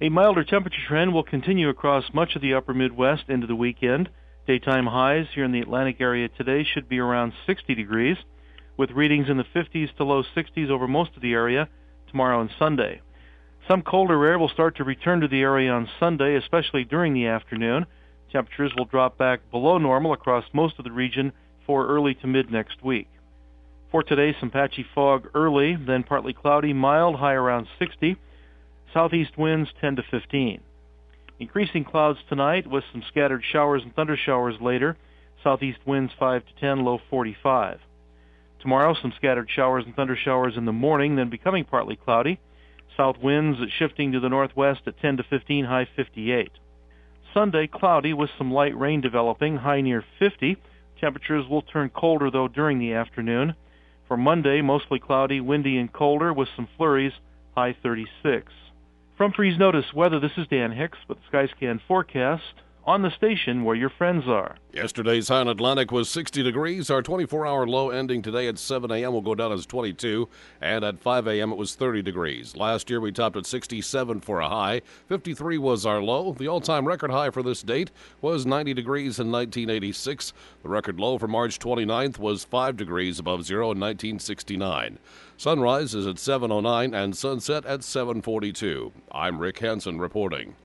A milder temperature trend will continue across much of the upper Midwest into the weekend. Daytime highs here in the Atlantic area today should be around 60 degrees, with readings in the 50s to low 60s over most of the area tomorrow and Sunday. Some colder air will start to return to the area on Sunday, especially during the afternoon. Temperatures will drop back below normal across most of the region for early to mid next week. For today, some patchy fog early, then partly cloudy, mild, high around 60. Southeast winds 10 to 15. Increasing clouds tonight with some scattered showers and thundershowers later. Southeast winds 5 to 10, low 45. Tomorrow, some scattered showers and thundershowers in the morning, then becoming partly cloudy. South winds shifting to the northwest at 10 to 15, high 58. Sunday, cloudy with some light rain developing, high near 50. Temperatures will turn colder, though, during the afternoon. For Monday, mostly cloudy, windy, and colder with some flurries, high 36. From Freeze Notice Weather, this is Dan Hicks with the Skyscan forecast on the station where your friends are. Yesterday's high in Atlantic was 60 degrees. Our 24-hour low ending today at 7 a.m. will go down as 22, and at 5 a.m. it was 30 degrees. Last year we topped at 67 for a high. 53 was our low. The all-time record high for this date was 90 degrees in 1986. The record low for March 29th was 5 degrees above zero in 1969. Sunrise is at 7:09 and sunset at 7:42. I'm Rick Hansen reporting.